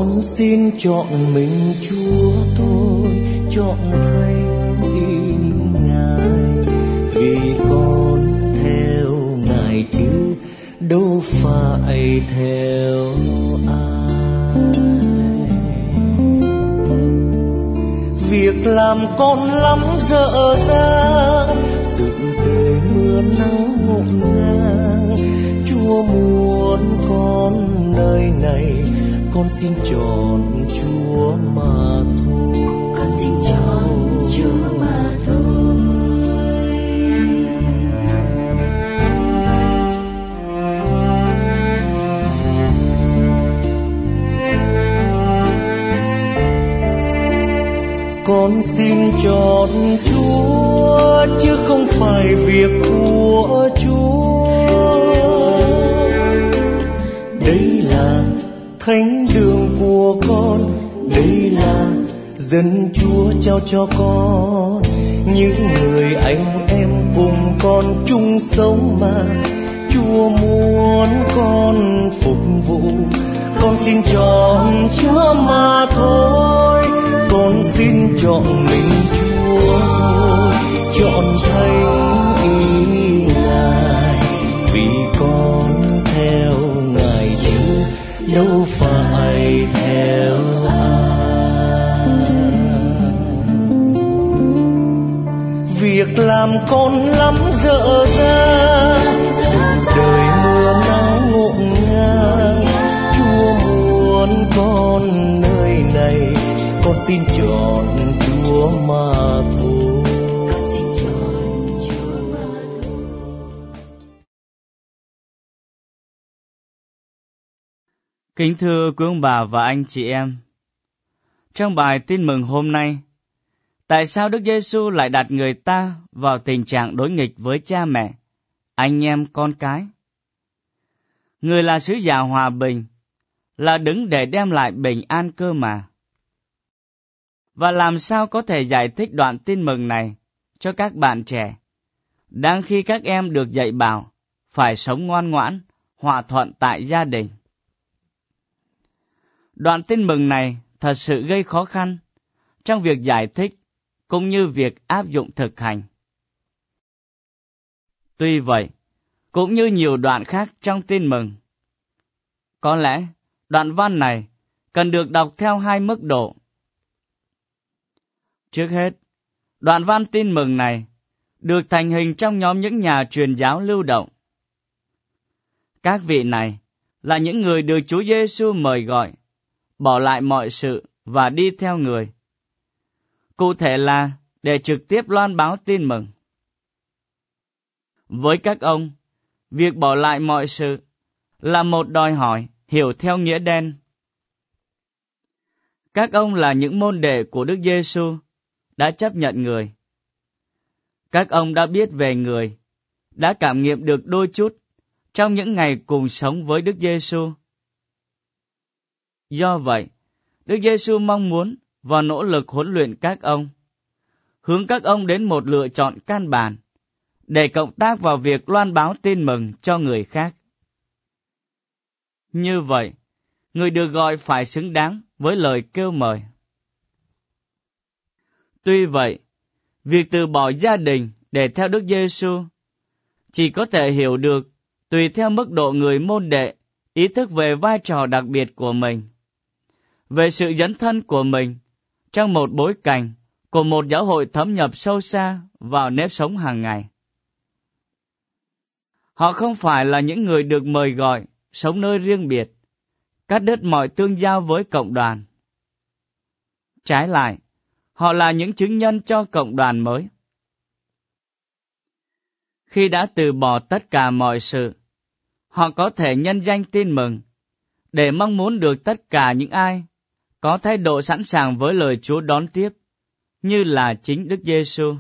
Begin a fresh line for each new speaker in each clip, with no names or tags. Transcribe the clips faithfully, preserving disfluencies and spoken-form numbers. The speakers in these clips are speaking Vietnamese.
Con xin chọn mình Chúa tôi, chọn thánh ý Ngài, vì con theo Ngài chứ đâu phải theo ai. Việc làm con lắm dở dang, dựng đời mưa nắng ngổn ngang. Chúa muốn con nơi này, con xin chọn Chúa mà thôi.
Con xin chọn Chúa mà thôi.
Con xin chọn Chúa chứ không phải việc của Chúa. Đây là thánh đường của con, đây là dân Chúa trao cho con. Những người anh em cùng con chung sống mà Chúa muốn con phục vụ. Con xin chọn Chúa mà thôi. Con xin chọn mình Chúa thôi, chọn thánh ý Ngài, vì con theo Ngài chứ đâu phải theo ai. Việc làm con lắm dở dang, đời mưa nắng ngổn ngang. Chúa muốn con nơi này, con xin chọn Chúa mà thôi.
Con xin chọn Chúa mà thôi.
Kính thưa quý ông bà và anh chị em, trong bài tin mừng hôm nay, tại sao Đức Giêsu lại đặt người ta vào tình trạng đối nghịch với cha mẹ, anh em con cái? Người là sứ giả hòa bình, là đứng để đem lại bình an cơ mà. Và làm sao có thể giải thích đoạn tin mừng này cho các bạn trẻ, đang khi các em được dạy bảo phải sống ngoan ngoãn, hòa thuận tại gia đình? Đoạn tin mừng này thật sự gây khó khăn trong việc giải thích cũng như việc áp dụng thực hành. Tuy vậy, cũng như nhiều đoạn khác trong tin mừng, có lẽ đoạn văn này cần được đọc theo hai mức độ. Trước hết, đoạn văn tin mừng này được thành hình trong nhóm những nhà truyền giáo lưu động. Các vị này là những người được Chúa Giêsu mời gọi, bỏ lại mọi sự và đi theo người. Cụ thể là để trực tiếp loan báo tin mừng. Với các ông, việc bỏ lại mọi sự là một đòi hỏi hiểu theo nghĩa đen. Các ông là những môn đệ của Đức Giêsu, đã chấp nhận người. Các ông đã biết về người, đã cảm nghiệm được đôi chút trong những ngày cùng sống với Đức Giêsu. Do vậy, Đức Giêsu mong muốn và nỗ lực huấn luyện các ông, hướng các ông đến một lựa chọn căn bản để cộng tác vào việc loan báo tin mừng cho người khác. Như vậy, người được gọi phải xứng đáng với lời kêu mời. Tuy vậy, việc từ bỏ gia đình để theo Đức Giêsu chỉ có thể hiểu được tùy theo mức độ người môn đệ ý thức về vai trò đặc biệt của mình, về sự dấn thân của mình trong một bối cảnh của một giáo hội thấm nhập sâu xa vào nếp sống hàng ngày. Họ không phải là những người được mời gọi sống nơi riêng biệt, cắt đứt mọi tương giao với cộng đoàn. Trái lại, họ là những chứng nhân cho cộng đoàn mới. Khi đã từ bỏ tất cả mọi sự, họ có thể nhân danh tin mừng để mong muốn được tất cả những ai có thái độ sẵn sàng với lời Chúa đón tiếp, như là chính Đức Giêsu.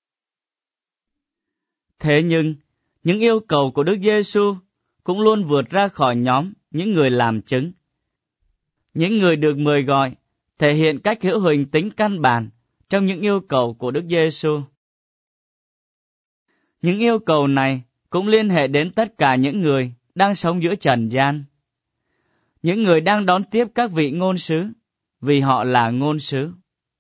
Thế nhưng, những yêu cầu của Đức Giêsu cũng luôn vượt ra khỏi nhóm những người làm chứng. Những người được mời gọi thể hiện cách hữu hình tính căn bản trong những yêu cầu của Đức Giêsu. Những yêu cầu này cũng liên hệ đến tất cả những người đang sống giữa trần gian. những người đang đón tiếp các vị ngôn sứ, vì họ là ngôn sứ.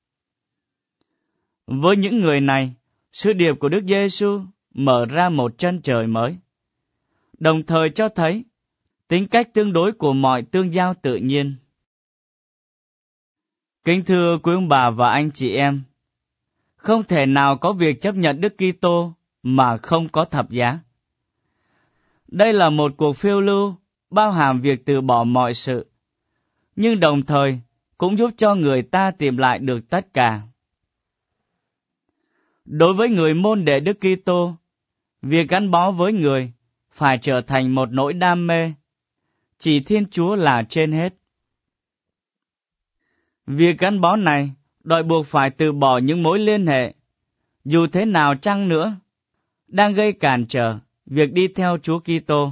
Với những người này, sứ điệp của Đức Giêsu mở ra một chân trời mới, đồng thời cho thấy tính cách tương đối của mọi tương giao tự nhiên. Kính thưa quý ông bà và anh chị em, không thể nào có việc chấp nhận Đức Kitô mà không có thập giá. Đây là một cuộc phiêu lưu bao hàm việc từ bỏ mọi sự, nhưng đồng thời cũng giúp cho người ta tìm lại được tất cả. Đối với người môn đệ Đức Kitô, việc gắn bó với người phải trở thành một nỗi đam mê, chỉ Thiên Chúa là trên hết. Việc gắn bó này đòi buộc phải từ bỏ những mối liên hệ, dù thế nào chăng nữa, đang gây cản trở việc đi theo Chúa Kitô.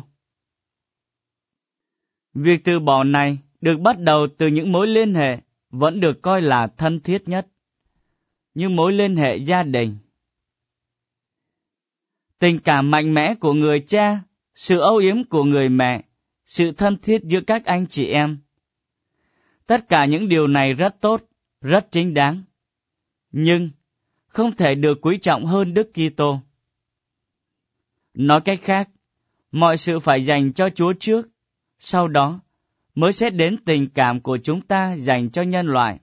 Việc từ bỏ này được bắt đầu từ những mối liên hệ vẫn được coi là thân thiết nhất, như mối liên hệ gia đình. Tình cảm mạnh mẽ của người cha, sự âu yếm của người mẹ, sự thân thiết giữa các anh chị em. Tất cả những điều này rất tốt, rất chính đáng, nhưng không thể được quý trọng hơn Đức Kitô. Nói cách khác, mọi sự phải dành cho Chúa trước, sau đó mới xét đến tình cảm của chúng ta dành cho nhân loại.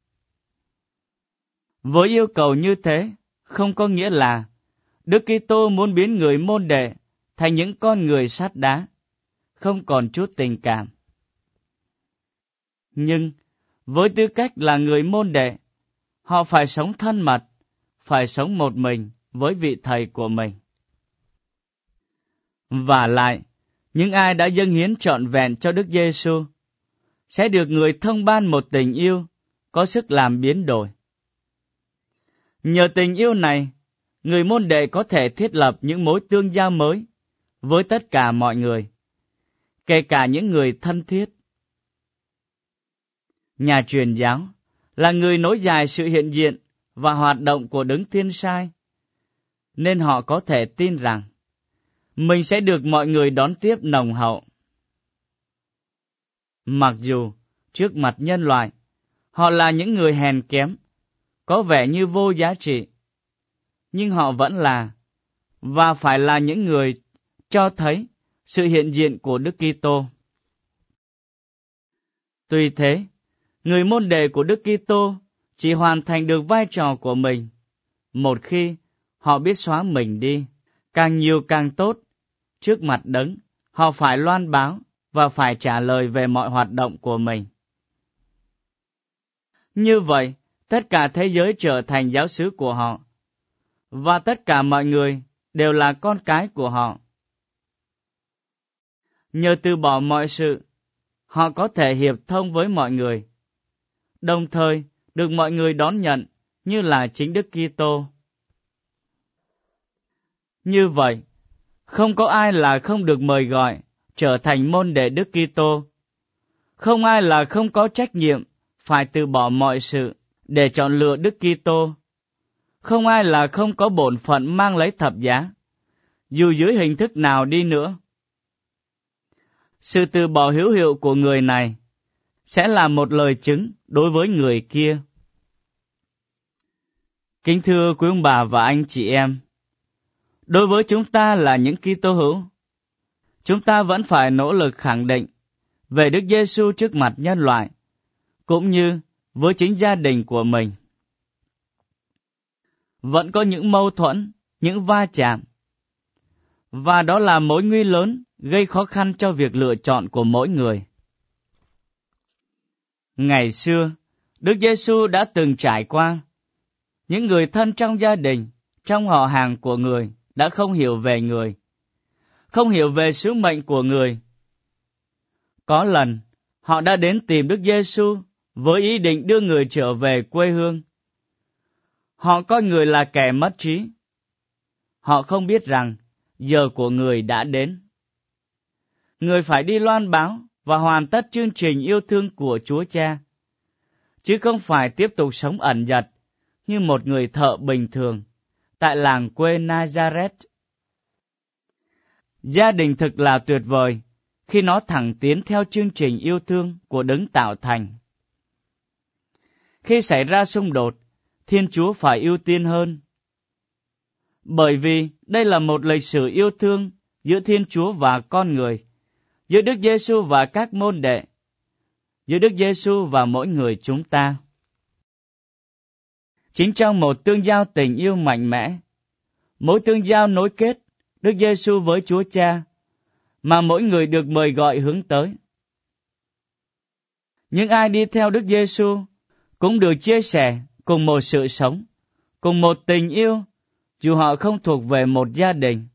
Với yêu cầu như thế, không có nghĩa là Đức Kitô muốn biến người môn đệ thành những con người sắt đá, không còn chút tình cảm. Nhưng, với tư cách là người môn đệ, họ phải sống thân mật, phải sống một mình với vị thầy của mình. Vả lại, những ai đã dâng hiến trọn vẹn cho Đức Giêsu sẽ được người thông ban một tình yêu có sức làm biến đổi. Nhờ tình yêu này, người môn đệ có thể thiết lập những mối tương giao mới với tất cả mọi người, kể cả những người thân thiết. Nhà truyền giáo là người nối dài sự hiện diện và hoạt động của Đấng Thiên Sai, nên họ có thể tin rằng mình sẽ được mọi người đón tiếp nồng hậu. Mặc dù trước mặt nhân loại, họ là những người hèn kém, có vẻ như vô giá trị, nhưng họ vẫn là và phải là những người cho thấy sự hiện diện của Đức Kitô. Tuy thế, người môn đệ của Đức Kitô chỉ hoàn thành được vai trò của mình một khi họ biết xóa mình đi, càng nhiều càng tốt. Trước mặt Đấng, họ phải loan báo và phải trả lời về mọi hoạt động của mình. Như vậy, tất cả thế giới trở thành giáo xứ của họ, và tất cả mọi người đều là con cái của họ. Nhờ từ bỏ mọi sự, họ có thể hiệp thông với mọi người, đồng thời được mọi người đón nhận như là chính Đức Kitô. Như vậy, không có ai là không được mời gọi trở thành môn đệ Đức Kitô. Không ai là không có trách nhiệm phải từ bỏ mọi sự để chọn lựa Đức Kitô. Không ai là không có bổn phận mang lấy thập giá, dù dưới hình thức nào đi nữa. Sự từ bỏ hữu hiệu của người này sẽ là một lời chứng đối với người kia. Kính thưa quý ông bà và anh chị em, đối với chúng ta là những Kitô hữu, chúng ta vẫn phải nỗ lực khẳng định về Đức Giêsu trước mặt nhân loại, cũng như với chính gia đình của mình. Vẫn có những mâu thuẫn, những va chạm, và đó là mối nguy lớn gây khó khăn cho việc lựa chọn của mỗi người. Ngày xưa, Đức Giêsu đã từng trải qua. Những người thân trong gia đình, trong họ hàng của người đã không hiểu về người, không hiểu về sứ mệnh của người. Có lần, họ đã đến tìm Đức Giêsu với ý định đưa người trở về quê hương. Họ coi người là kẻ mất trí. Họ không biết rằng giờ của người đã đến. Người phải đi loan báo và hoàn tất chương trình yêu thương của Chúa Cha, chứ không phải tiếp tục sống ẩn dật như một người thợ bình thường tại làng quê Nazareth. Gia đình thực là tuyệt vời khi nó thẳng tiến theo chương trình yêu thương của đấng tạo thành. Khi xảy ra xung đột, Thiên Chúa phải ưu tiên hơn. Bởi vì đây là một lịch sử yêu thương giữa Thiên Chúa và con người, giữa Đức Giêsu và các môn đệ, giữa Đức Giêsu và mỗi người chúng ta. Chính trong một tương giao tình yêu mạnh mẽ, mối tương giao nối kết Đức Giêsu với Chúa Cha, mà mỗi người được mời gọi hướng tới. Những ai đi theo Đức Giêsu cũng được chia sẻ cùng một sự sống, cùng một tình yêu, dù họ không thuộc về một gia đình.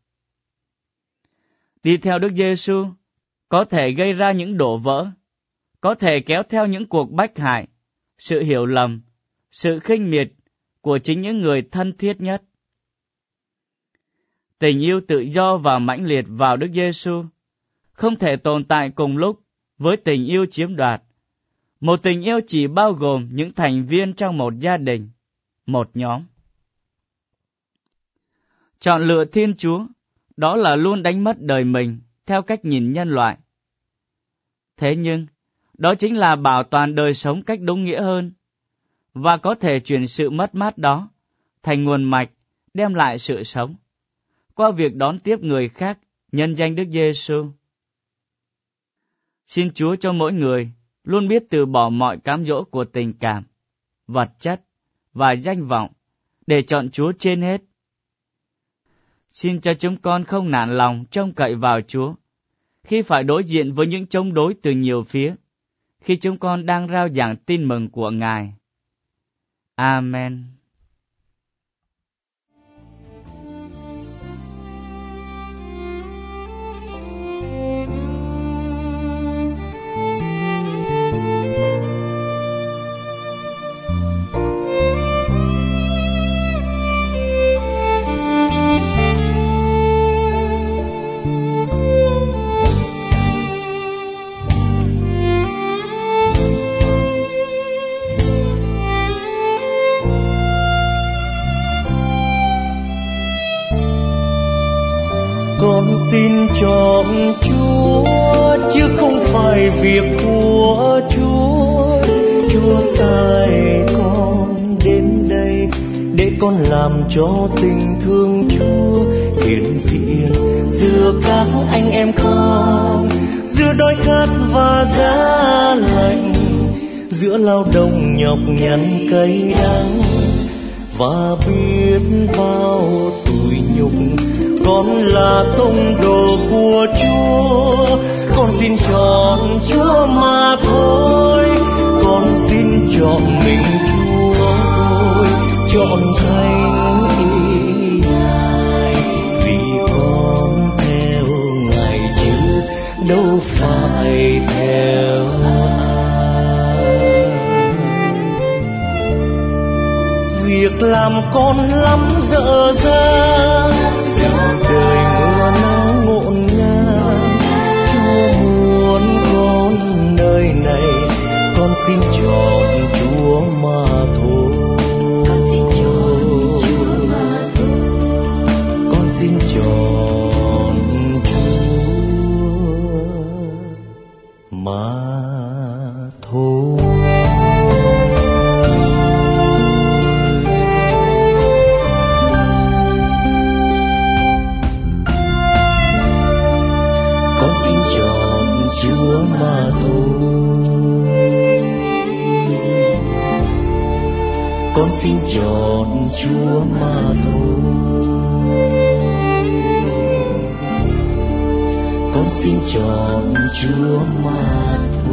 Đi theo Đức Giêsu có thể gây ra những đổ vỡ, có thể kéo theo những cuộc bách hại, sự hiểu lầm, sự khinh miệt của chính những người thân thiết nhất. Tình yêu tự do và mãnh liệt vào Đức Giêsu không thể tồn tại cùng lúc với tình yêu chiếm đoạt. Một tình yêu chỉ bao gồm những thành viên trong một gia đình, một nhóm. Chọn lựa Thiên Chúa, đó là luôn đánh mất đời mình theo cách nhìn nhân loại. Thế nhưng, đó chính là bảo toàn đời sống cách đúng nghĩa hơn, và có thể chuyển sự mất mát đó thành nguồn mạch đem lại sự sống, qua việc đón tiếp người khác nhân danh Đức Giêsu. Xin Chúa cho mỗi người luôn biết từ bỏ mọi cám dỗ của tình cảm, vật chất và danh vọng để chọn Chúa trên hết. Xin cho chúng con không nản lòng trông cậy vào Chúa khi phải đối diện với những chống đối từ nhiều phía, khi chúng con đang rao giảng tin mừng của Ngài. Amen.
Con xin chọn Chúa chứ không phải việc của Chúa. Chúa sai con đến đây để con làm cho tình thương Chúa hiện diện giữa các anh em con, giữa đói khát và giá lạnh, giữa lao động nhọc nhằn cay đắng và biết bao tủi nhục. Con là tông đồ của Chúa, con xin chọn Chúa mà thôi. Con xin chọn mình Chúa thôi, chọn thánh ý Ngài, vì con theo Ngài chứ đâu phải theo ai. Việc làm con lắm dở dang, đời mưa nắng ngổn ngang. Chúa muốn con nơi này, con xin chọn Chúa mà thôi. Con xin chọn Chúa mà thôi. Con xin chọn Chúa mà thôi. Chúa mà thôi. Con xin chọn Chúa mà thôi. Con xin chọn Chúa mà thôi.